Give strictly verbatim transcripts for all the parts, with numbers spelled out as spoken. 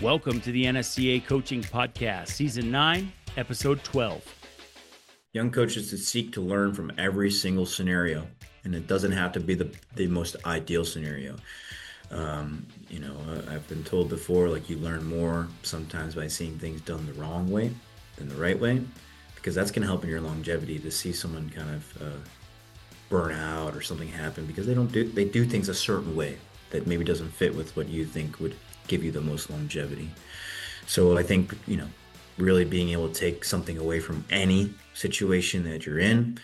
Welcome to the N S C A Coaching Podcast, Season nine, Episode twelve. Young coaches that seek to learn from every single scenario, and it doesn't have to be the, the most ideal scenario. Um, you know, I've been told before, like you learn more sometimes by seeing things done the wrong way than the right way, because that's going to help in your longevity to see someone kind of uh, burn out or something happen because they don't do they do things a certain way that maybe doesn't fit with what you think would give you the most longevity. So I think, you know, really being able to take something away from any situation that you're in.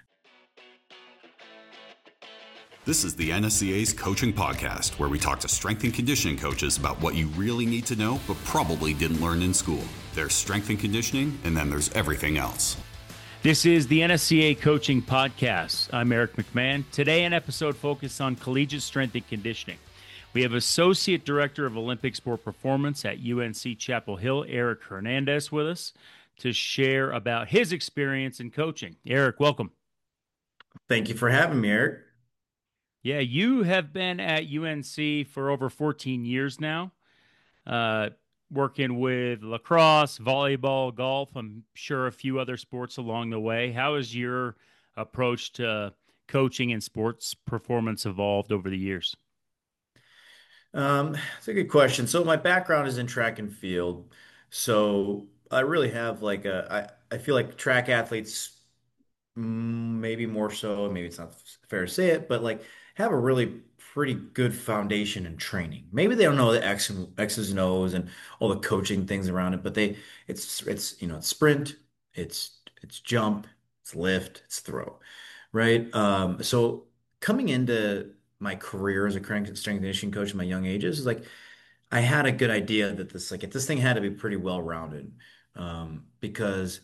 This is the N S C A's Coaching Podcast, where we talk to strength and conditioning coaches about what you really need to know, but probably didn't learn in school. There's strength and conditioning, and then there's everything else. This is the N S C A Coaching Podcast. I'm Eric McMahon. Today, an episode focused on collegiate strength and conditioning. We have Associate Director of Olympic Sport Performance at U N C Chapel Hill, Eric Hernandez, with us to share about his experience in coaching. Eric, welcome. Thank you for having me, Eric. Yeah, you have been at U N C for over fourteen years now, uh, working with lacrosse, volleyball, golf, I'm sure a few other sports along the way. How has your approach to coaching and sports performance evolved over the years? Um, it's a good question. So my background is in track and field. So I really have like a, I, I feel like track athletes, mm, maybe more so, maybe it's not fair to say it, but like have a really pretty good foundation in training. Maybe they don't know the X and X's and O's and all the coaching things around it, but they, it's, it's, you know, it's sprint, it's, it's jump, it's lift, it's throw, right? Um, so coming into my career as a strength and conditioning coach in my young ages is like I had a good idea that this like this thing had to be pretty well rounded, um, because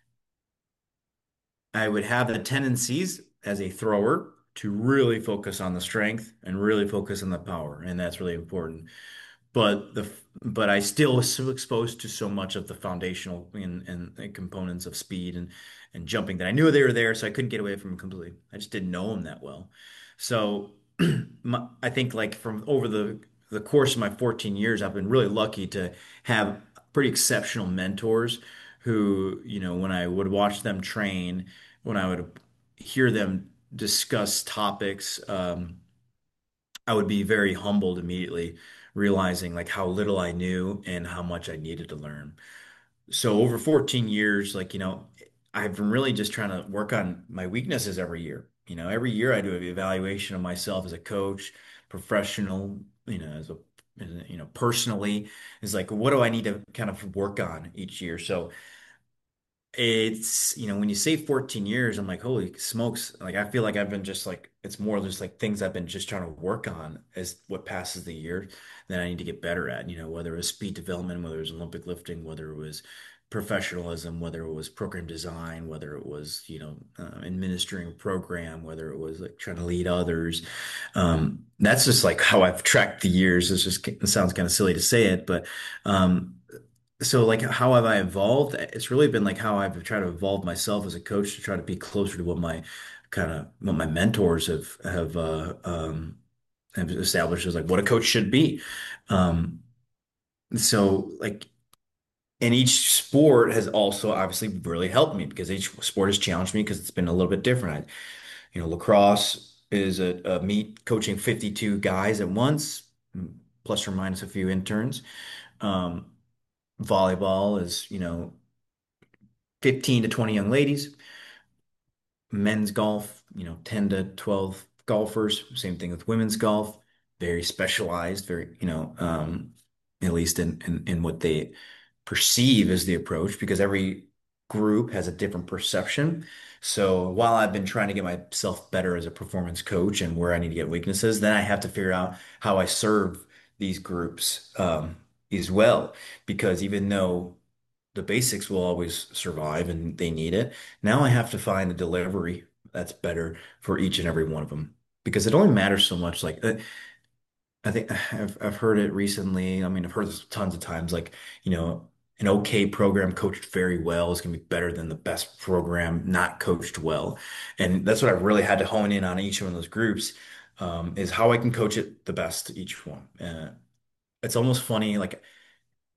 I would have the tendencies as a thrower to really focus on the strength and really focus on the power, and that's really important. But the but I still was so exposed to so much of the foundational and, and, and components of speed and and jumping that I knew they were there, so I couldn't get away from them completely. I just didn't know them that well. So my, I think like from over the the course of my fourteen years, I've been really lucky to have pretty exceptional mentors who, you know, when I would watch them train, when I would hear them discuss topics, um, I would be very humbled immediately, realizing like how little I knew and how much I needed to learn. So over fourteen years, like, you know, I've been really just trying to work on my weaknesses every year. You know, every year I do an evaluation of myself as a coach, professional, you know, as a, as a- you know, personally, is like, what do I need to kind of work on each year? So it's, you know, when you say fourteen years, I'm like, holy smokes. Like, I feel like I've been just like, it's more just like things I've been just trying to work on as what passes the year that I need to get better at, you know, whether it was speed development, whether it was Olympic lifting, whether it was professionalism, whether it was program design, whether it was, you know, uh, administering a program, whether it was like trying to lead others. Um, that's just like how I've tracked the years. It's just, it sounds kind of silly to say it, but, um, so like how have I evolved? It's really been like how I've tried to evolve myself as a coach to try to be closer to what my kind of what my mentors have have uh um have established as like what a coach should be. Um so like and each sport has also obviously really helped me because each sport has challenged me because it's been a little bit different. I, you know, lacrosse is a, a meet coaching fifty-two guys at once, plus or minus a few interns. Um, volleyball is, you know, fifteen to twenty young ladies. Men's golf, you know, ten to twelve golfers. Same thing with women's golf. Very specialized, very, you know, um, at least in, in, in what they perceive as the approach, because every group has a different perception. So while I've been trying to get myself better as a performance coach and where I need to get weaknesses, then I have to figure out how I serve these groups, um, as well. Because even though the basics will always survive and they need it. Now I have to find the delivery that's better for each and every one of them because it only matters so much. Like uh, I think I've I've heard it recently. I mean, I've heard this tons of times. Like, you know, an okay program coached very well is going to be better than the best program not coached well. And that's what I really had to hone in on each one of those groups, um, is how I can coach it the best to each one. Uh, it's almost funny. Like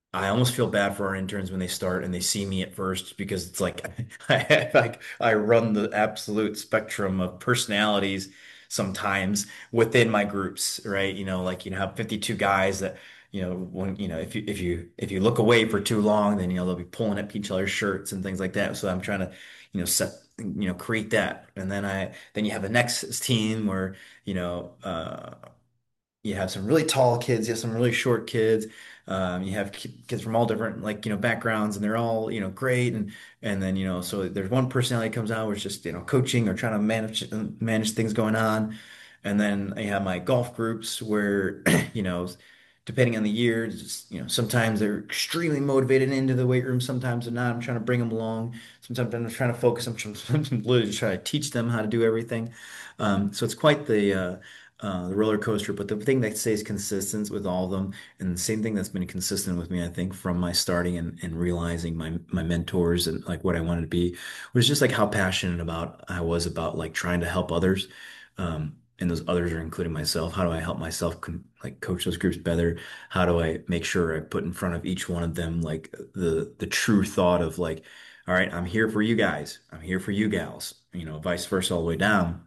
I almost feel bad for our interns when they start and they see me at first because it's like I like I run the absolute spectrum of personalities sometimes within my groups, right? You know, like you have fifty-two guys that, you know, when you know, if you if you if you look away for too long, then you know they'll be pulling at each other's shirts and things like that. So I'm trying to, you know, set you know, create that. And then I then you have the next team where, you know, uh you have some really tall kids, you have some really short kids. Um, you have ki- kids from all different like you know backgrounds, and they're all you know great. And and then you know so there's one personality that comes out where it's just you know coaching or trying to manage manage things going on. And then I have my golf groups where you know depending on the year, just, you know sometimes they're extremely motivated into the weight room, sometimes they're not. I'm trying to bring them along. Sometimes I'm trying to focus. I'm trying, I'm literally just trying to teach them how to do everything. Um, so it's quite the uh, uh, the roller coaster. But the thing that stays consistent with all of them, and the same thing that's been consistent with me, I think, from my starting and, and realizing my my mentors and like what I wanted to be, was just like how passionate about I was about like trying to help others. Um, and those others are including myself. How do I help myself con like coach those groups better? How do I make sure I put in front of each one of them like the the true thought of like, all right, I'm here for you guys. I'm here for you gals. You know, vice versa all the way down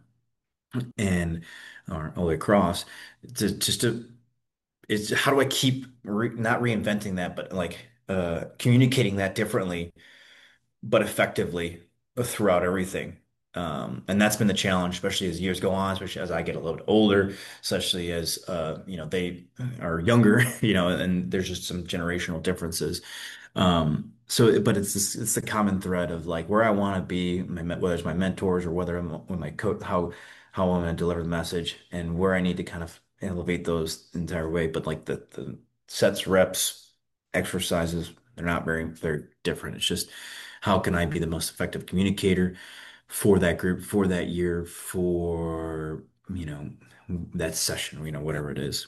and or all the way across to just to it's how do I keep re not reinventing that, but like uh communicating that differently but effectively throughout everything. Um, and that's been the challenge, especially as years go on, especially as I get a little bit older, especially as uh, you know, they are younger, you know, and there's just some generational differences. Um, so, but it's this, it's the common thread of like where I want to be, my, whether it's my mentors or whether I'm with my coach, how how I'm going to deliver the message, and where I need to kind of elevate those the entire way. But like the the sets, reps, exercises, they're not very they're different. It's just how can I be the most effective communicator for that group, for that year, for you know that session, you know whatever it is.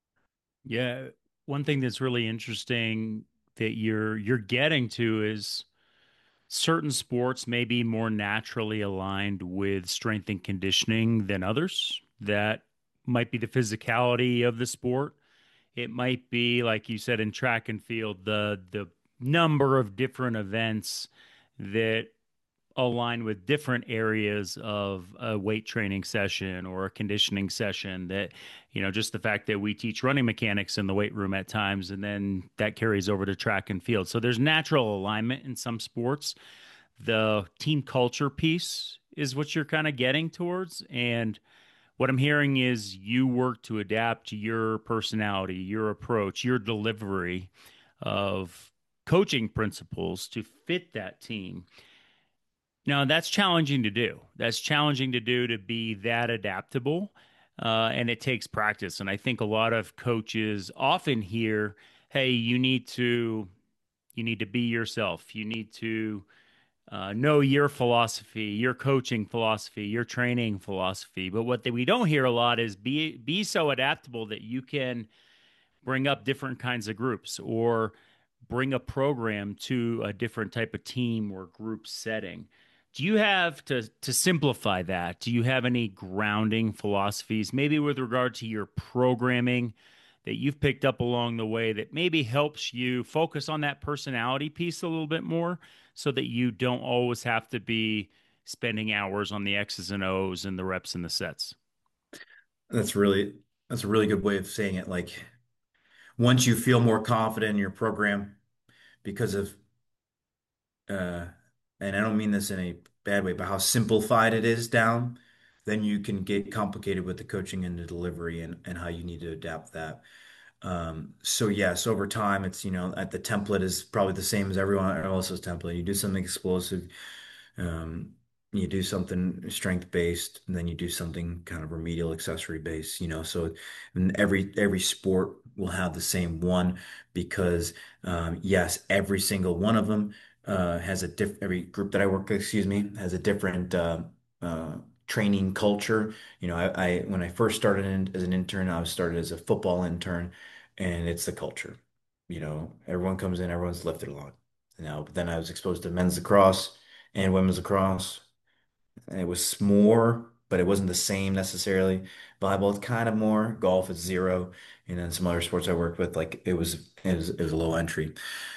Yeah, one thing that's really interesting that you're you're getting to is certain sports may be more naturally aligned with strength and conditioning than others. That might be the physicality of the sport. It might be, like you said, in track and field, the the number of different events that align with different areas of a weight training session or a conditioning session. That, you know, just the fact that we teach running mechanics in the weight room at times, and then that carries over to track and field. So there's natural alignment in some sports. The team culture piece is what you're kind of getting towards. And what I'm hearing is you work to adapt to your personality, your approach, your delivery of coaching principles to fit that team. Now, that's challenging to do. That's challenging to do, to be that adaptable. Uh, and it takes practice. And I think a lot of coaches often hear, hey, you need to you need to be yourself. You need to uh, know your philosophy, your coaching philosophy, your training philosophy. But what we don't hear a lot is be be so adaptable that you can bring up different kinds of groups or bring a program to a different type of team or group setting. Do you have to to simplify that? Do you have any grounding philosophies, maybe with regard to your programming, that you've picked up along the way that maybe helps you focus on that personality piece a little bit more so that you don't always have to be spending hours on the X's and O's and the reps and the sets? That's really that's a really good way of saying it. Like once you feel more confident in your program because of uh and I don't mean this in a bad way, but how simplified it is down, then you can get complicated with the coaching and the delivery and, and how you need to adapt that. Um, so yes, over time, it's, you know, at the template is probably the same as everyone else's template. You do something explosive, um, you do something strength based, and then you do something kind of remedial accessory based, you know. So and every every sport will have the same one because um, yes, every single one of them uh, has a diff every group that I work with, excuse me, has a different uh, uh, training culture. You know, I, I when I first started in, as an intern, I was started as a football intern, and it's the culture. You know, everyone comes in, everyone's lifted a lot. Now, but then I was exposed to men's lacrosse and women's lacrosse. And it was more, but it wasn't the same necessarily. Volleyball is kind of more. Golf is zero. And then some other sports I worked with, like it was it was it was a low entry.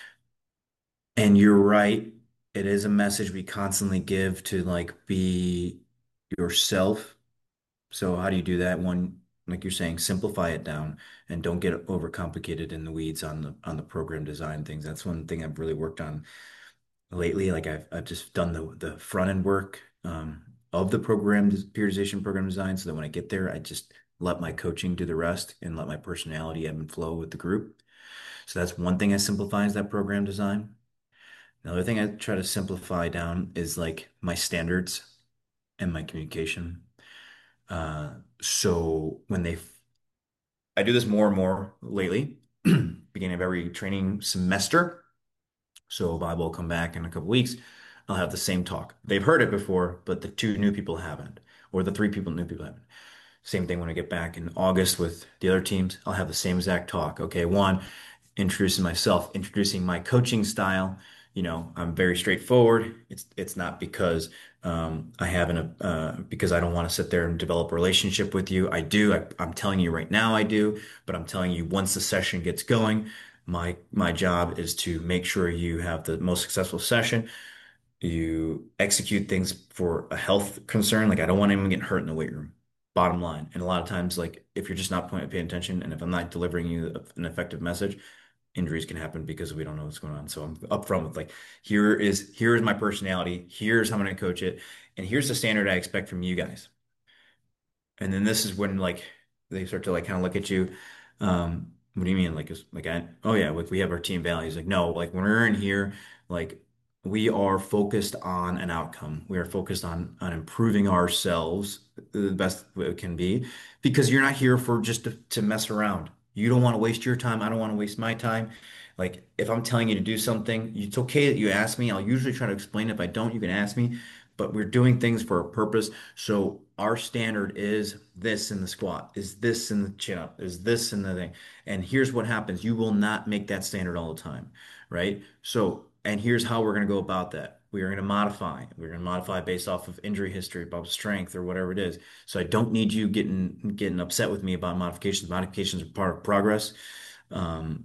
And you're right, it is a message we constantly give to like be yourself. So how do you do that? One, like you're saying, simplify it down and don't get overcomplicated in the weeds on the on the program design things. That's one thing I've really worked on lately. Like I've I've just done the the front end work um, of the program periodization program design, so that when I get there, I just let my coaching do the rest and let my personality ebb and flow with the group. So that's one thing I simplify is that program design. Another thing I try to simplify down is like my standards and my communication. Uh, so when they, I do this more and more lately, beginning of every training semester. So Bible will come back in a couple weeks. I'll have the same talk. They've heard it before, but the two new people haven't, or the three people new people haven't. Same thing when I get back in August with the other teams. I'll have the same exact talk. Okay, one, introducing myself, introducing my coaching style. You know, I'm very straightforward. It's it's not because um, I haven't uh, because I don't want to sit there and develop a relationship with you. I do. I, I'm telling you right now, I do. But I'm telling you, once the session gets going, my my job is to make sure you have the most successful session. You execute things for a health concern. Like I don't want anyone getting hurt in the weight room. Bottom line. And a lot of times, like if you're just not paying paying attention, and if I'm not delivering you an effective message, injuries can happen because we don't know what's going on. So I'm upfront with like, here is here is my personality. Here's how I'm going to coach it, and here's the standard I expect from you guys. And then this is when like they start to like kind of look at you. Um, what do you mean? Like, is- like I, oh yeah, like we have our team values. Like, no, like when we're in here, like we are focused on an outcome. We are focused on on improving ourselves the best it can be, because you're not here for just to, to mess around. You don't want to waste your time. I don't want to waste my time. Like if I'm telling you to do something, it's okay that you ask me. I'll usually try to explain. If I don't, you can ask me. But we're doing things for a purpose. So our standard is this in the squat, is this in the chin up, is this in the thing. And here's what happens. You will not make that standard all the time, right? So, and here's how we're going to go about that. We are going to modify. We're going to modify based off of injury history, about strength or whatever it is. So I don't need you getting getting upset with me about modifications. Modifications are part of progress. Um,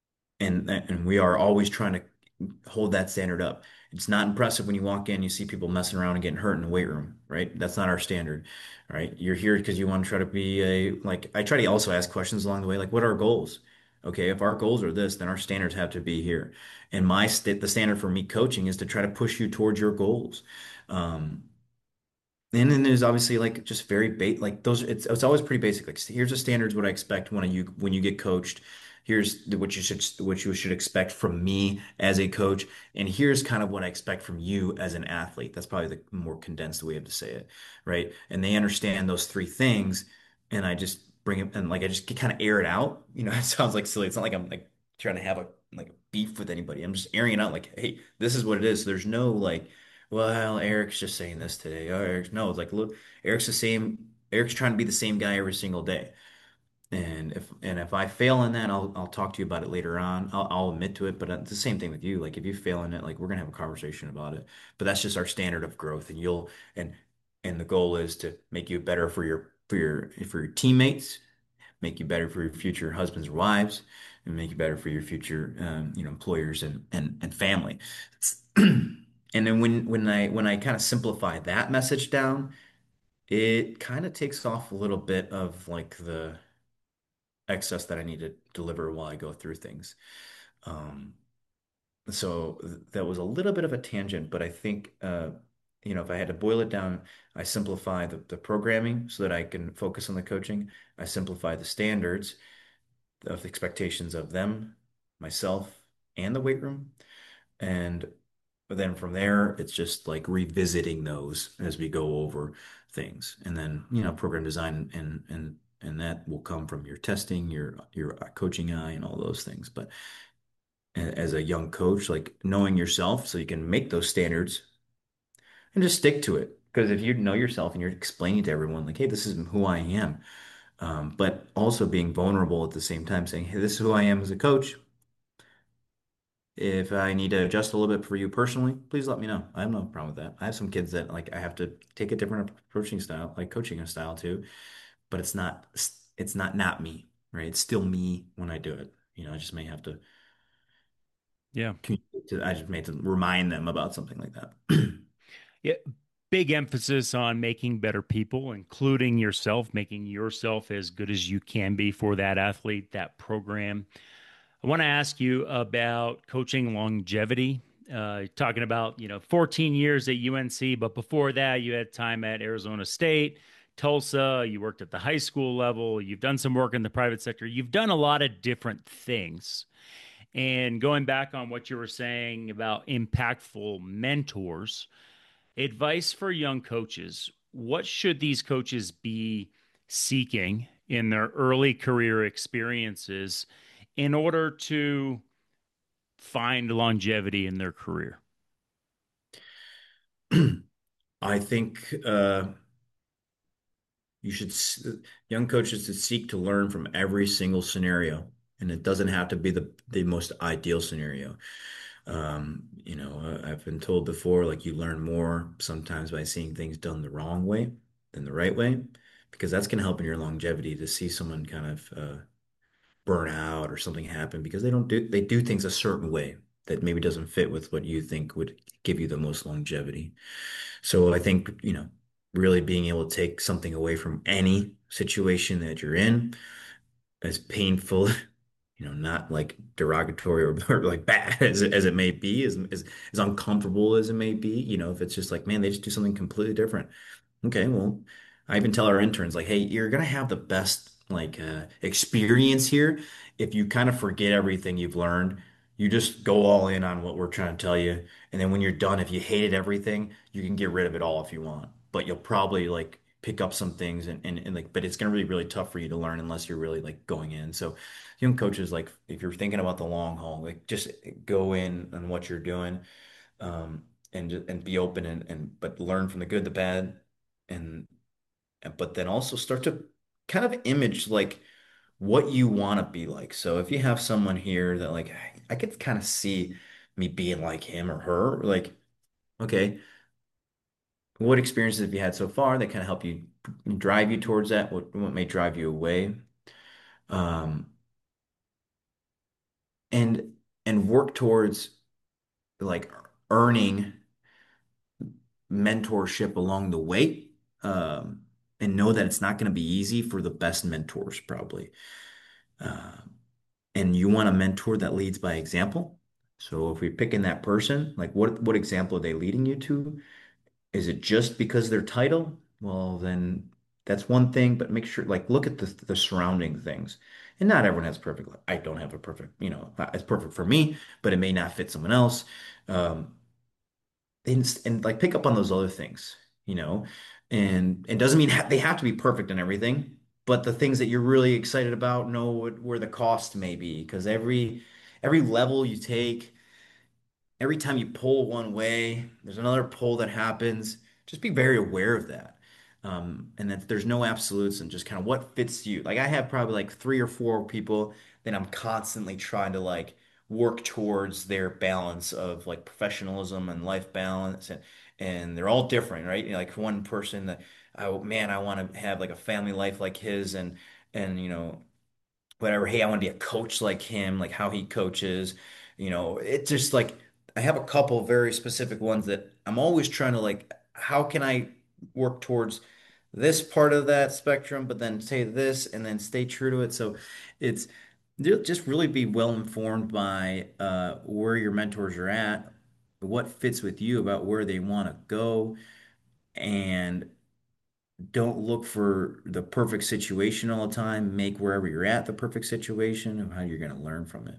and and we are always trying to hold that standard up. It's not impressive when you walk in, you see people messing around and getting hurt in the weight room, right? That's not our standard, right? You're here because you want to try to be a like I try to also ask questions along the way, like what are our goals? Okay, if our goals are this, then our standards have to be here. And my st the standard for me coaching is to try to push you towards your goals. Um, and then there's obviously like just very bait like those it's it's always pretty basic. Like here's the standards what I expect when you when you get coached. Here's the, what you should what you should expect from me as a coach, and here's kind of what I expect from you as an athlete. That's probably the more condensed way to say it, right? And they understand those three things, and I just bring it and like I just kind of air it out. You know, it sounds like silly. It's not like I'm like trying to have a like a beef with anybody. I'm just airing it out like, hey, this is what it is. So there's no like well, Eric's just saying this today. Oh, Eric's no, it's like look, Eric's the same. Eric's trying to be the same guy every single day. And if and if I fail in that, I'll I'll talk to you about it later on. I'll I'll admit to it, but it's the same thing with you. Like if you fail in it, like we're gonna have a conversation about it. But that's just our standard of growth, and you'll and and the goal is to make you better for your for your for your teammates, make you better for your future husbands or wives, and make you better for your future um, you know employers and and and family. And then when when I when I kind of simplify that message down, it kind of takes off a little bit of like the excess that I need to deliver while I go through things. Um, so th- that was a little bit of a tangent, but I think uh, you know if I had to boil it down, I simplify the, the programming so that I can focus on the coaching. I simplify the standards of the expectations of them, myself, and the weight room. And but then from there, it's just like revisiting those as we go over things. And then, you know, program design and and and that will come from your testing, your your coaching eye and all those things. But a- as a young coach, like knowing yourself so you can make those standards and just stick to it. Because if you know yourself and you're explaining to everyone, like, hey, this is who I am, um, but also being vulnerable at the same time, saying, hey, this is who I am as a coach. If I need to adjust a little bit for you personally, please let me know. I have no problem with that. I have some kids that like I have to take a different approaching style, like coaching style too, but it's not it's not not me. right? It's still me when I do it. You know, I just may have to Yeah. communicate to, I just may have to remind them about something like that. Yeah. Big emphasis on making better people, including yourself, making yourself as good as you can be for that athlete, that program. I want to ask you about coaching longevity. Uh, talking about, you know, fourteen years at U N C, but before that, you had time at Arizona State, Tulsa. You worked at the high school level. You've done some work in the private sector. You've done a lot of different things. And going back on what you were saying about impactful mentors, advice for young coaches: what should these coaches be seeking in their early career experiences in order to find longevity in their career? I think uh, you should, s- young coaches should seek to learn from every single scenario, and it doesn't have to be the the most ideal scenario. Um, you know, uh, I've been told before, like you learn more sometimes by seeing things done the wrong way than the right way, because that's going to help in your longevity to see someone kind of uh, burn out or something happen because they don't do they do things a certain way that maybe doesn't fit with what you think would give you the most longevity. So I think, you know, really being able to take something away from any situation that you're in, as painful, you know, not like derogatory or, or like bad as it, as it may be, as, as as uncomfortable as it may be, you know, if it's just like, man, they just do something completely different. Okay, well, I even tell our interns like, hey, you're gonna have the best like uh, experience here if you kind of forget everything you've learned. You just go all in on what we're trying to tell you, and then when you're done, if you hated everything, you can get rid of it all if you want. But you'll probably like pick up some things and, and, and like, but it's gonna be really tough for you to learn unless you're really like going in. So, young coaches, like if you're thinking about the long haul, like just go in on what you're doing, um, and and be open and and but learn from the good, the bad, and but then also start to kind of image like what you want to be like. So if you have someone here that like I could kind of see me being like him or her, like okay, what experiences have you had so far that kind of help you drive you towards that? What what may drive you away? Um, and and work towards like earning mentorship along the way. Um, and know that it's not going to be easy for the best mentors, probably. Uh, and you want a mentor that leads by example. So if we're picking that person, like what what example are they leading you to? Is it just because their title? Well, then that's one thing, but make sure like look at the the surrounding things. And not everyone has perfect. I don't have a perfect, you know, it's perfect for me, but it may not fit someone else. Um, and, and like pick up on those other things, you know, and it doesn't mean ha they have to be perfect in everything, but the things that you're really excited about, know what, where the cost may be, because every every level you take, every time you pull one way, there's another pull that happens. Just be very aware of that. Um, and that there's no absolutes and just kind of what fits you. Like I have probably like three or four people that I'm constantly trying to like work towards their balance of like professionalism and life balance and and they're all different, right? You know, like one person that I man, I want to have like a family life like his and and you know whatever. Hey, I want to be a coach like him, like how he coaches. You know, it's just like I have a couple very specific ones that I'm always trying to like, how can I work towards this part of that spectrum, but then say this and then stay true to it. So it's just really be well informed by uh, where your mentors are at, what fits with you about where they want to go, and don't look for the perfect situation all the time. Make wherever you're at the perfect situation and how you're going to learn from it.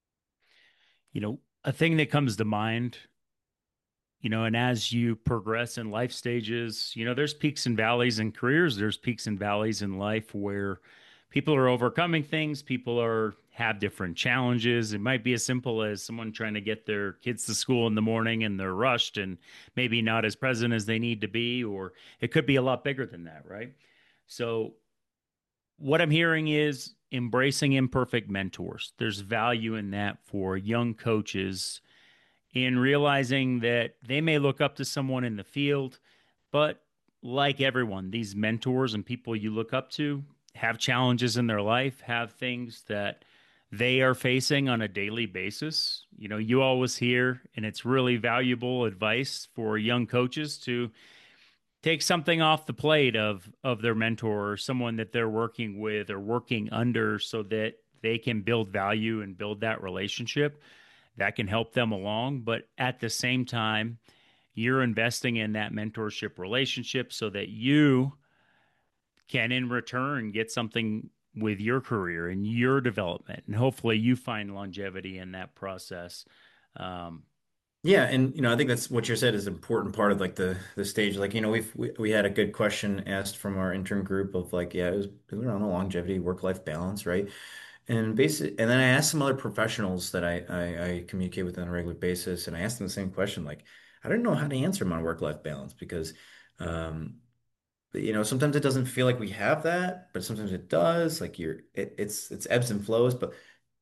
You know, a thing that comes to mind, you know, and as you progress in life stages, you know, there's peaks and valleys in careers, there's peaks and valleys in life where people are overcoming things, people are have different challenges. It might be as simple as someone trying to get their kids to school in the morning and they're rushed and maybe not as present as they need to be, or it could be a lot bigger than that, right? So what I'm hearing is embracing imperfect mentors. There's value in that for young coaches in realizing that they may look up to someone in the field, but like everyone, these mentors and people you look up to, have challenges in their life, have things that they are facing on a daily basis. You know, you always hear, and it's really valuable advice for young coaches to take something off the plate of of their mentor or someone that they're working with or working under so that they can build value and build that relationship that can help them along. But at the same time, you're investing in that mentorship relationship so that you can in return get something with your career and your development, and hopefully you find longevity in that process. um, Yeah, and you know, I think that's what you said is an important part of like the the stage. Like, you know, we've we, we had a good question asked from our intern group of like, yeah, it was, it was around the longevity, work-life balance, right? And basic, and then I asked some other professionals that I, I I communicate with on a regular basis, and I asked them the same question. Like, I don't know how to answer them on work-life balance because, um, you know, sometimes it doesn't feel like we have that, but sometimes it does. Like you're, it, it's it's ebbs and flows. But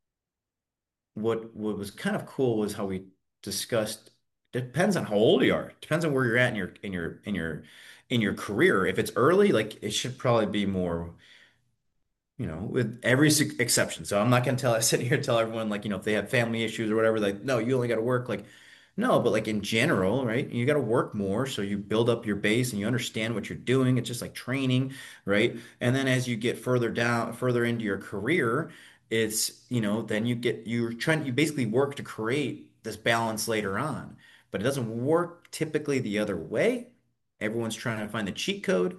what what was kind of cool was how we discussed. Depends on how old you are. Depends on where you're at in your in your in your in your career. If it's early, like it should probably be more, you know, with every s- exception. So I'm not gonna tell, sit here and tell everyone like, you know, if they have family issues or whatever, like, no, you only got to work. Like, no, but like in general, right? You got to work more so you build up your base and you understand what you're doing. It's just like training, right? And then as you get further down, further into your career, it's, you know, then you get, you're trying, you basically work to create this balance later on, but it doesn't work typically the other way. Everyone's trying to find the cheat code.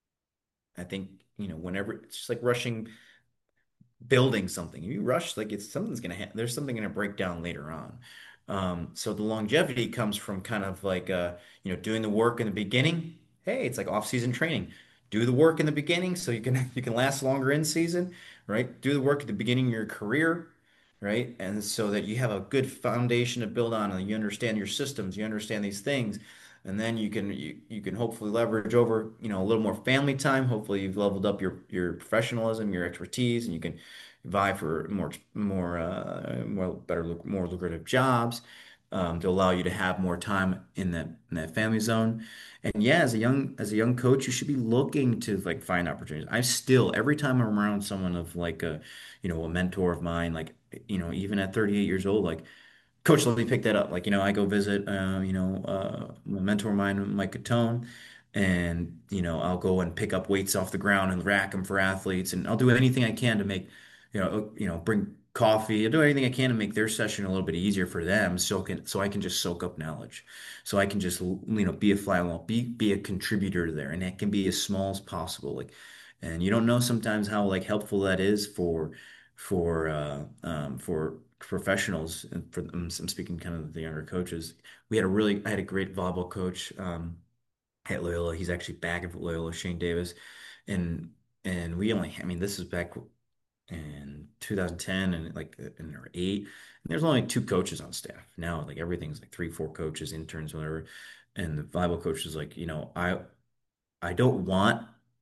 I think, you know, whenever it's just like rushing building something. If you rush, like it's something's gonna ha there's something gonna break down later on. Um, so the longevity comes from kind of like uh, you know, doing the work in the beginning. Hey, it's like off-season training. Do the work in the beginning so you can you can last longer in season, right? Do the work at the beginning of your career, right? And so that you have a good foundation to build on and you understand your systems, you understand these things. And then you can you, you can hopefully leverage over, you know, a little more family time. Hopefully you've leveled up your your professionalism, your expertise, and you can vie for more more uh, more better more lucrative jobs um, to allow you to have more time in that in that family zone. And yeah, as a young as a young coach, you should be looking to like find opportunities. I still every time I'm around someone of like a you know a mentor of mine, like you know even at thirty-eight years old, like Coach, let me pick that up. Like, you know, I go visit, uh, you know, uh, a mentor of mine, Mike Catone, and, you know, I'll go and pick up weights off the ground and rack them for athletes. And I'll do anything I can to make, you know, you know, bring coffee. I'll do anything I can to make their session a little bit easier for them so can, so I can just soak up knowledge. So I can just, you know, be a fly on the wall, be, be a contributor there. And that can be as small as possible. Like, and you don't know sometimes how like helpful that is for, for, uh, um, for, professionals and for I'm, I'm speaking kind of the younger coaches. We had a really I had a great volleyball coach um, at Loyola. He's actually back at Loyola, Shane Davis, and and we only I mean this is back in two thousand ten and like in or eight. And there's only two coaches on staff now. Like everything's like three, four coaches, interns, whatever. And the volleyball coach is like, you know, I I don't want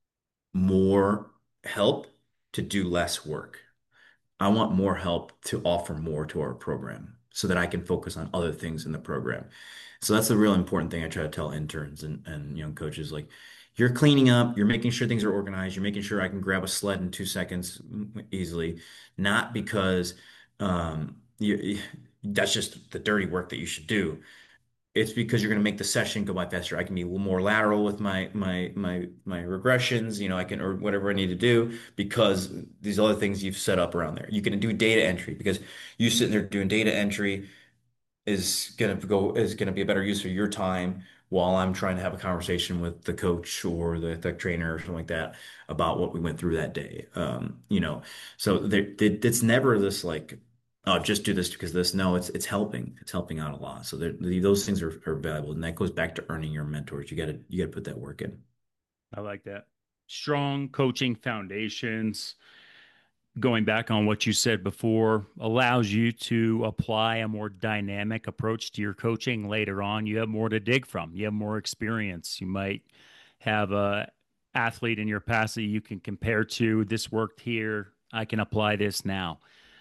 more help to do less work. I want more help to offer more to our program so that I can focus on other things in the program. So that's the real important thing I try to tell interns and, and young coaches. Like, you're cleaning up, you're making sure things are organized, you're making sure I can grab a sled in two seconds easily, not because um, you, that's just the dirty work that you should do. It's because you're going to make the session go by faster. I can be a little more lateral with my my my my regressions, you know, I can or whatever I need to do because these other things you've set up around there. You can do data entry because you sitting there doing data entry is gonna go is gonna be a better use of your time while I'm trying to have a conversation with the coach or the, the trainer or something like that about what we went through that day. Um, you know, so there, it, it's never this like, oh, just do this because this. No, it's it's helping. It's helping out a lot. So there, those things are, are valuable, and that goes back to earning your mentors. You gotta you gotta put that work in. I like that. Strong coaching foundations, going back on what you said before, allows you to apply a more dynamic approach to your coaching later on. You have more to dig from. You have more experience. You might have a athlete in your past that you can compare to. This worked here. I can apply this now.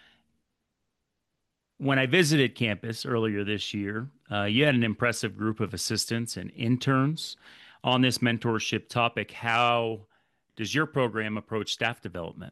When I visited campus earlier this year, uh, you had an impressive group of assistants and interns on this mentorship topic. How does your program approach staff development?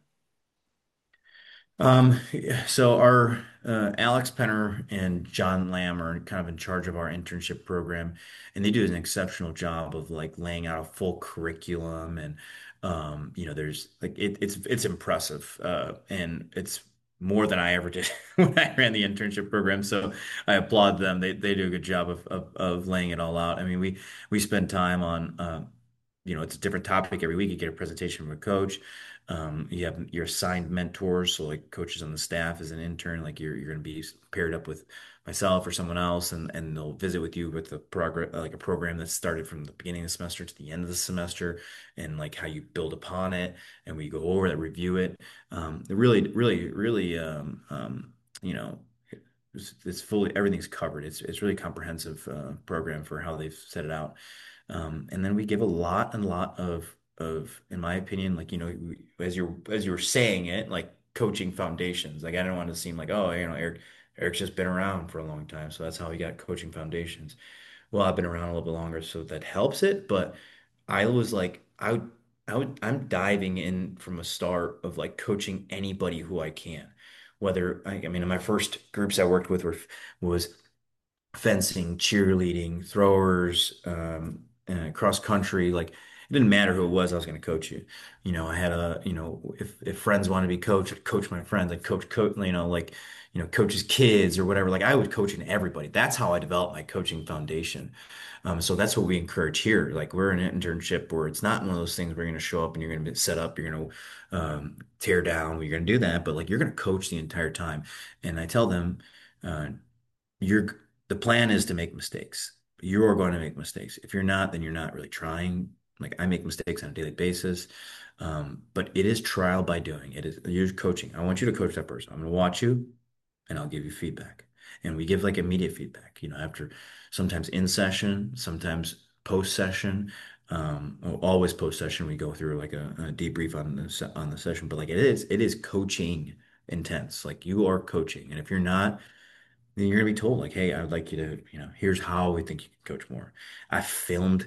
Um, so our uh, Alex Penner and John Lamb are kind of in charge of our internship program, and they do an exceptional job of like laying out a full curriculum, and um, you know, there's like it, it's it's impressive, uh, and it's more than I ever did when I ran the internship program. So I applaud them. They they do a good job of of, of laying it all out. I mean, we we spend time on. Uh, you know, it's a different topic every week. You get a presentation from a coach. Um, you have your assigned mentors, so like coaches on the staff as an intern, like you're you're going to be paired up with myself or someone else, and and they'll visit with you with the progress, like a program that started from the beginning of the semester to the end of the semester, and like how you build upon it, and we go over that, review it. Um, really, really, really, um, um, you know. It's, it's fully everything's covered. It's it's really comprehensive uh, program for how they've set it out. Um, and then we give a lot and lot of of, in my opinion, like, you know, as you're as you were saying it, like coaching foundations. Like I don't want to seem like, oh, you know, Eric Eric's just been around for a long time, so that's how he got coaching foundations. Well, I've been around a little bit longer, so that helps it. But I was like, I would, I would, I'm diving in from a start of like coaching anybody who I can. Whether I, I mean, my first groups I worked with were was fencing, cheerleading, throwers, um, uh, cross country. Like it didn't matter who it was, I was going to coach you. You know, I had a, you know, if if friends wanted to be coach, I'd coach my friends. Like coach, coach, you know, like you know, coaches' kids or whatever. Like I would coach in everybody. That's how I developed my coaching foundation. Um, so that's what we encourage here. Like we're in an internship where it's not one of those things where you're going to show up and you're going to be set up, you're going to um, tear down, you're going to do that, but like you're going to coach the entire time. And I tell them, uh, you're the plan is to make mistakes. You're going to make mistakes. If you're not, then you're not really trying. Like I make mistakes on a daily basis. Um, but it is trial by doing. It is you're coaching. I want you to coach that person. I'm going to watch you and I'll give you feedback. And we give like immediate feedback, you know, after sometimes in session, sometimes post session. Um, well, always post session, we go through like a, a debrief on the se- on the session. But like it is, it is coaching intense. Like you are coaching, and if you're not, then you're gonna be told like, hey, I would like you to, you know, here's how we think you can coach more. I filmed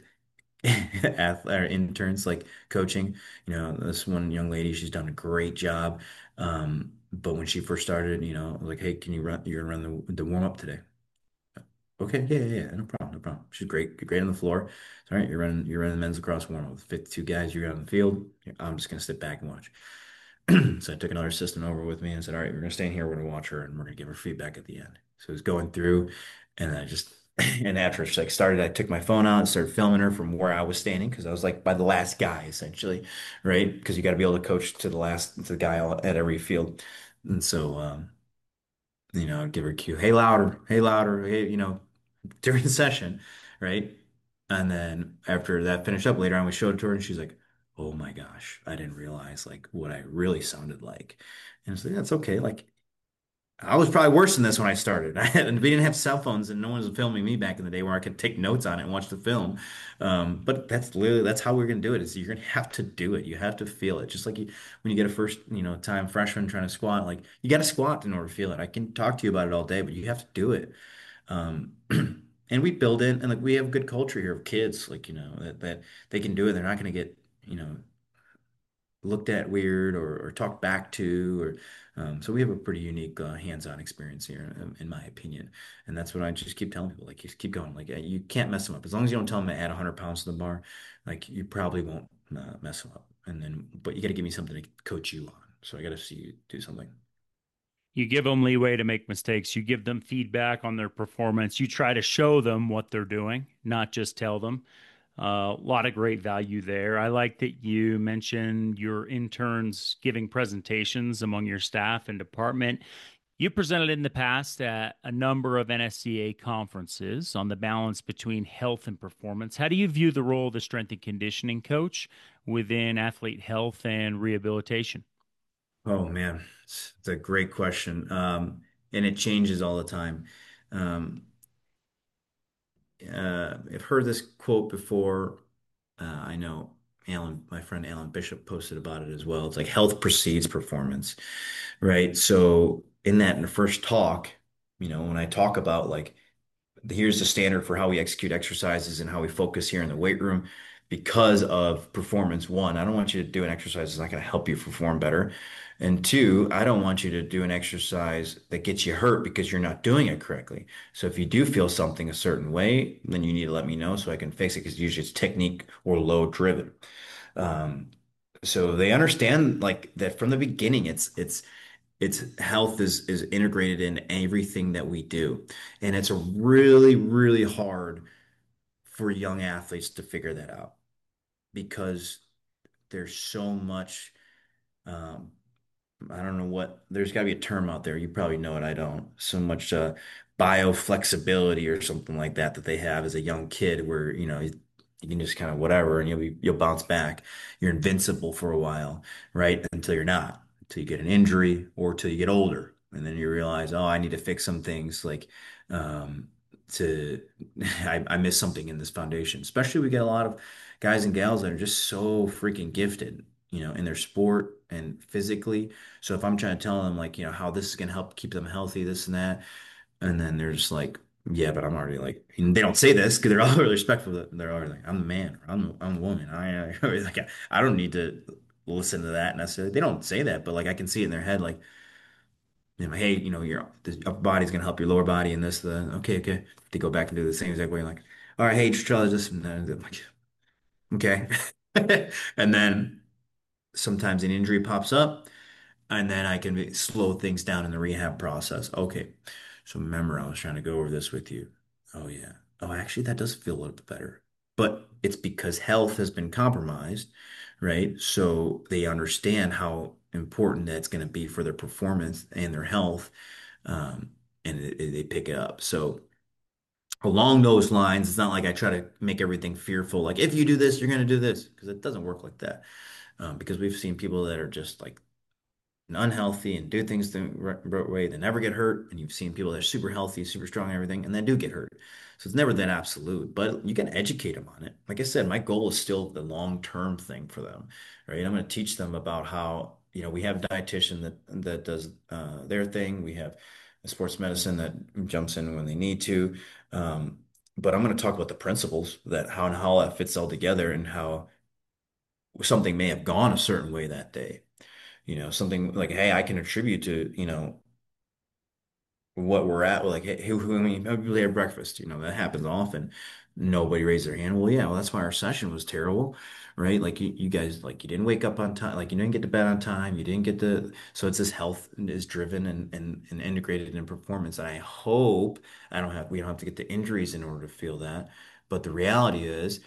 ath- or interns like coaching. You know, this one young lady, she's done a great job. Um, but when she first started, you know, I was like, hey, can you run? You're gonna run the the warm up today. Okay, yeah, yeah, yeah, no problem, no problem. She's great, great on the floor. It's all right. You're running, you're running the men's lacrosse warm up with fifty-two guys. You're out on the field. I'm just gonna sit back and watch. So I took another assistant over with me and said, all right, we're gonna stay in here. We're gonna watch her and we're gonna give her feedback at the end. So it was going through, and I just and after she like started, I took my phone out and started filming her from where I was standing because I was like by the last guy essentially, right? Because you got to be able to coach to the last to the guy at every field, and so um, you know, I'd give her a cue, hey louder, hey louder, hey, you know, during the session, right? And then after that finished up later on, we showed it to her and she's like, oh my gosh, I didn't realize like what I really sounded like. And it's like, that's okay. Like I was probably worse than this when I started. I had, and we didn't have cell phones and no one was filming me back in the day where I could take notes on it and watch the film. Um, but that's literally, that's how we're going to do it is you're going to have to do it. You have to feel it. Just like you, when you get a first, you know, time freshman trying to squat, like you got to squat in order to feel it. I can talk to you about it all day, but you have to do it. Um, and we build in, and like we have good culture here of kids, like, you know, that, that they can do it. They're not going to get, you know, looked at weird or, or talked back to, or um, so we have a pretty unique uh, hands-on experience here, in, in my opinion. And that's what I just keep telling people, like, just keep going. Like, uh, you can't mess them up. As long as you don't tell them to add one hundred pounds to the bar, like, you probably won't uh, mess them up. And then, but you got to give me something to coach you on. So I got to see you do something. You give them leeway to make mistakes. You give them feedback on their performance. You try to show them what they're doing, not just tell them. Uh, a lot of great value there. I like that you mentioned your interns giving presentations among your staff and department. You presented in the past at a number of N S C A conferences on the balance between health and performance. How do you view the role of the strength and conditioning coach within athlete health and rehabilitation? Oh man, it's, it's a great question. Um, and it changes all the time. Um, uh, I've heard this quote before. Uh, I know Alan, my friend Alan Bishop posted about it as well. It's like health precedes performance, right? So in that, in the first talk, you know, when I talk about like, here's the standard for how we execute exercises and how we focus here in the weight room. because of performance. One, I don't want you to do an exercise that's not going to help you perform better. And two, I don't want you to do an exercise that gets you hurt because you're not doing it correctly. So if you do feel something a certain way, then you need to let me know so I can fix it because usually it's technique or load driven. Um, so they understand like that from the beginning. It's it's it's health is is integrated in everything that we do, and it's a really really hard for young athletes to figure that out because there's so much. Um, I don't know what, there's got to be a term out there. You probably know it. I don't. So much uh, bioflexibility or something like that that they have as a young kid where, you know, you, you can just kind of whatever and you'll be, you'll bounce back. You're invincible for a while, right? Until you're not, until you get an injury or till you get older. And then you realize, oh, I need to fix some things like, um, to, I, I missed something in this foundation. Especially we get a lot of guys and gals that are just so freaking gifted, you know, in their sport and physically. So if I'm trying to tell them like, you know, how this is going to help keep them healthy, this and that, and then they're just like, yeah, but I'm already like, and they don't say this because they're all really respectful. They're already like, I'm the man, or I'm I'm the woman. I, I like I don't need to listen to that necessarily. They don't say that, but like I can see it in their head, like, you know, hey, you know, your this upper body's gonna help your lower body and this, the okay, okay. They go back and do the same exact way, like, all right, hey, just try this, and then I'm like, okay, and then sometimes an injury pops up and then I can slow things down in the rehab process. Okay. So remember, I was trying to go over this with you. Oh, yeah. Oh, actually, that does feel a little bit better. But it's because health has been compromised, right? So they understand how important that's going to be for their performance and their health. Um, and it, it- they pick it up. So along those lines, it's not like I try to make everything fearful. Like, if you do this, you're going to do this, because it doesn't work like that. Um, because we've seen people that are just like and unhealthy and do things the right way, they never get hurt. And you've seen people that are super healthy, super strong, and everything, and then do get hurt. So it's never that absolute, but you can educate them on it. Like I said, my goal is still the long-term thing for them, right? I'm going to teach them about how, you know, we have a dietitian that that does uh, their thing. We have a sports medicine that jumps in when they need to. Um, but I'm going to talk about the principles that how and how that fits all together and how something may have gone a certain way that day. You know, something like, hey, I can attribute to, you know, what we're at. Like, hey, who, who, I mean, maybe we have breakfast, you know, that happens often. Nobody raised their hand. Well, yeah, well, that's why our session was terrible, right? Like you, you guys, like you didn't wake up on time, like you didn't get to bed on time, you didn't get to, so it's this health is driven and, and, and integrated in performance. And I hope I don't have, we don't have to get to injuries in order to feel that. But the reality is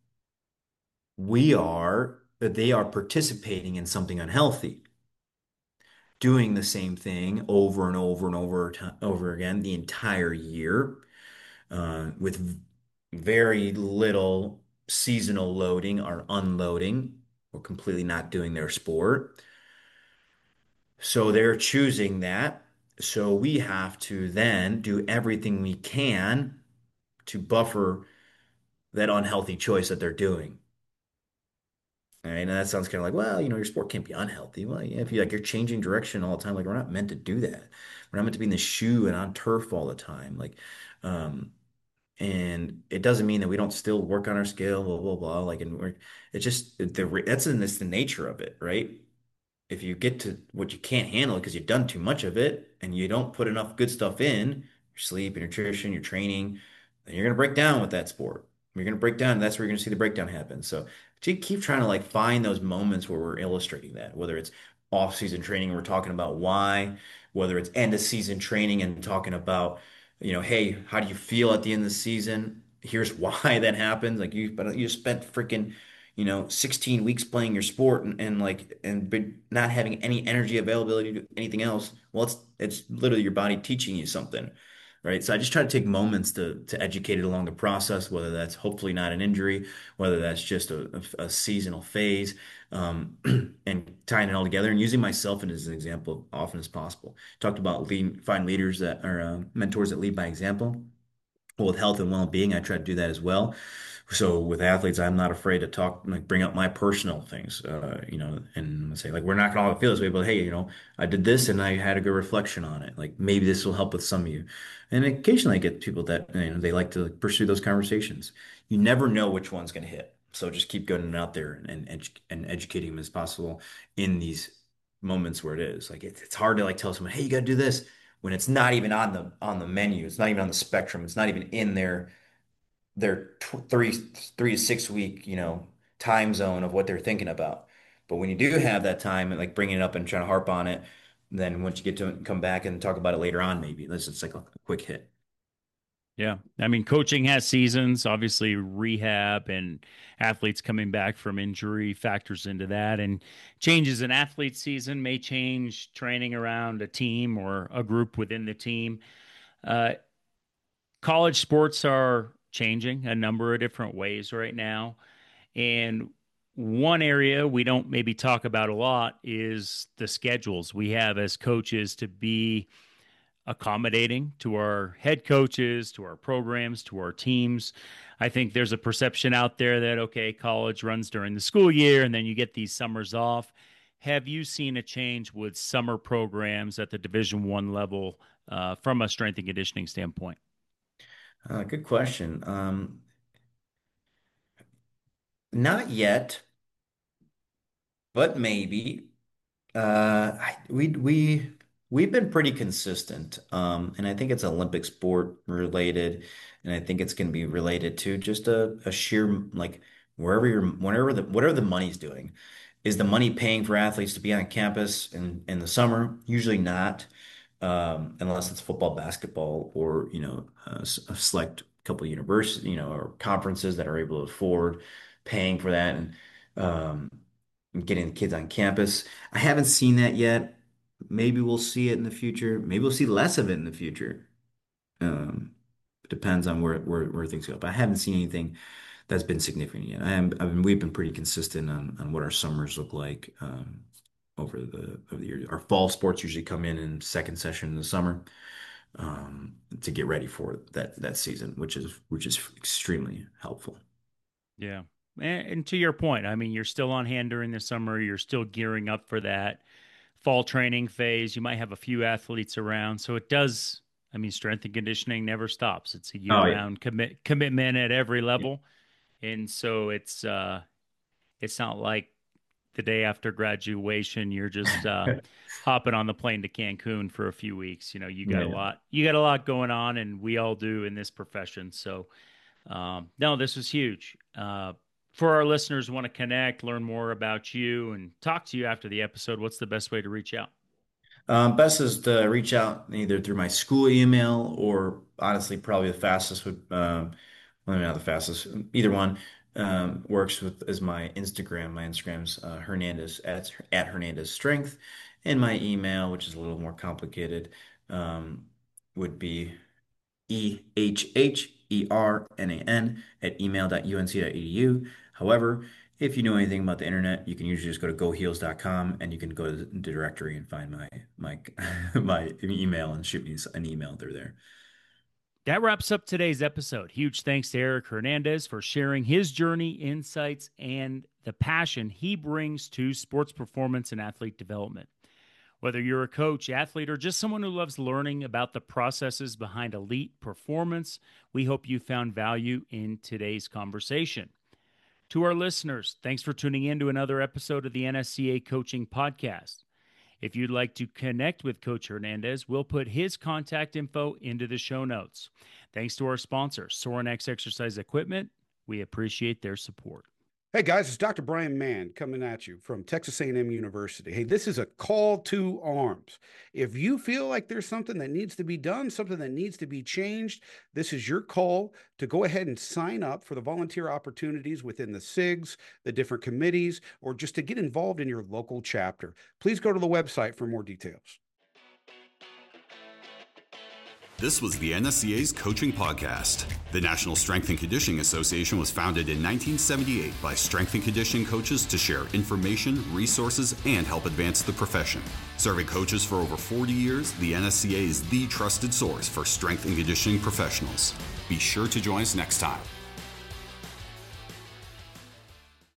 we are, they are participating in something unhealthy, doing the same thing over and over and over ti- over again the entire year, uh, with very little seasonal loading or unloading or completely not doing their sport. So they're choosing that. So we have to then do everything we can to buffer that unhealthy choice that they're doing. All right, and that sounds kind of like, well, you know, your sport can't be unhealthy. Well, yeah, if you like, you're changing direction all the time. Like, we're not meant to do that. We're not meant to be in the shoe and on turf all the time. Like, um, and it doesn't mean that we don't still work on our skill, blah blah blah. Like, and we're, it's just the that's in this the nature of it, right? If you get to what you can't handle because you've done too much of it and you don't put enough good stuff in, your sleep, your nutrition, your training, then you're gonna break down with that sport. You're gonna break down. That's where you're gonna see the breakdown happen. So to keep trying to like find those moments where we're illustrating that, whether it's off-season training and we're talking about why, whether it's end of season training and talking about, you know, hey, how do you feel at the end of the season? Here's why that happens. Like you, but you spent freaking you know, sixteen weeks playing your sport and, and like and but not having any energy availability to do anything else. Well, it's it's literally your body teaching you something, right? So I just try to take moments to to educate it along the process, whether that's hopefully not an injury, whether that's just a, a, a seasonal phase, um, and tying it all together and using myself as an example often as possible. Talked about lead, find leaders that are uh, mentors that lead by example. Well, with health and well-being, I try to do that as well. So with athletes, I'm not afraid to talk, like bring up my personal things, uh, you know, and say like, we're not gonna all feel this way, but hey, you know, I did this and I had a good reflection on it. Like maybe this will help with some of you. And occasionally I get people that, you know, they like to pursue those conversations. You never know which one's gonna hit. So just keep going out there and and, and educating them as possible in these moments where it is. Like it's it's hard to like tell someone, hey, you got to do this when it's not even on the on the menu. It's not even on the spectrum. It's not even in their their tw three three to six week, you know, time zone of what they're thinking about. But when you do have that time and like bringing it up and trying to harp on it, then once you get to it, come back and talk about it later on, maybe this is like a quick hit. Yeah. I mean, coaching has seasons, obviously rehab and athletes coming back from injury factors into that. And changes in athlete season may change training around a team or a group within the team. Uh, College sports are changing a number of different ways right now. And one area we don't maybe talk about a lot is the schedules we have as coaches to be accommodating to our head coaches, to our programs, to our teams. I think there's a perception out there that, okay, college runs during the school year and then you get these summers off. Have you seen a change with summer programs at the Division One level uh, from a strength and conditioning standpoint? Uh, good question. Um, not yet, but maybe. Uh, I, we we we've been pretty consistent, um, and I think it's Olympic sport related, and I think it's going to be related to just a, a sheer like wherever you're, whenever the whatever the money's doing, is the money paying for athletes to be on campus in in the summer? Usually not, um, unless it's football, basketball, or you know a, s- a select couple of universities, you know, or conferences that are able to afford paying for that and. Um, getting the kids on campus. I haven't seen that yet. Maybe we'll see it in the future. Maybe we'll see less of it in the future. Um, it depends on where, where where things go. But I haven't seen anything that's been significant yet. I am, I mean, we've been pretty consistent on on what our summers look like um, over the over the years. Our fall sports usually come in in second session in the summer um, to get ready for that that season, which is which is extremely helpful. Yeah. And, and to your point, I mean, you're still on hand during the summer. You're still gearing up for that fall training phase. You might have a few athletes around. So it does, I mean, strength and conditioning never stops. It's a Oh yeah. year-round commit commitment at every level. And so it's uh it's not like the day after graduation you're just uh hopping on the plane to Cancun for a few weeks. You know, you got a Yeah. lot you got a lot going on, and we all do in this profession. So um, no, this was huge. Uh, for our listeners who want to connect, learn more about you, and talk to you after the episode, what's the best way to reach out? Um, best is to reach out either through my school email or honestly, probably the fastest would, um, well, maybe not the fastest, either one, um, works with is my Instagram. My Instagram's uh, Hernandez at, at Hernandez Strength. And my email, which is a little more complicated, um, would be E H H E R N A N at email dot U N C dot E D U. However, if you know anything about the internet, you can usually just go to go heels dot com and you can go to the directory and find my my my email and shoot me an email through there. That wraps up today's episode. Huge thanks to Eric Hernandez for sharing his journey, insights, and the passion he brings to sports performance and athlete development. Whether you're a coach, athlete, or just someone who loves learning about the processes behind elite performance, we hope you found value in today's conversation. To our listeners, thanks for tuning in to another episode of the N S C A Coaching Podcast. If you'd like to connect with Coach Hernandez, we'll put his contact info into the show notes. Thanks to our sponsor, Sorinex Exercise Equipment. We appreciate their support. Hey guys, it's Doctor Brian Mann coming at you from Texas A and M University. Hey, this is a call to arms. If you feel like there's something that needs to be done, something that needs to be changed, this is your call to go ahead and sign up for the volunteer opportunities within the S I Gs, the different committees, or just to get involved in your local chapter. Please go to the website for more details. This was the N S C A's Coaching Podcast. The National Strength and Conditioning Association was founded in nineteen seventy-eight by strength and conditioning coaches to share information, resources, and help advance the profession. Serving coaches for over forty years, the N S C A is the trusted source for strength and conditioning professionals. Be sure to join us next time.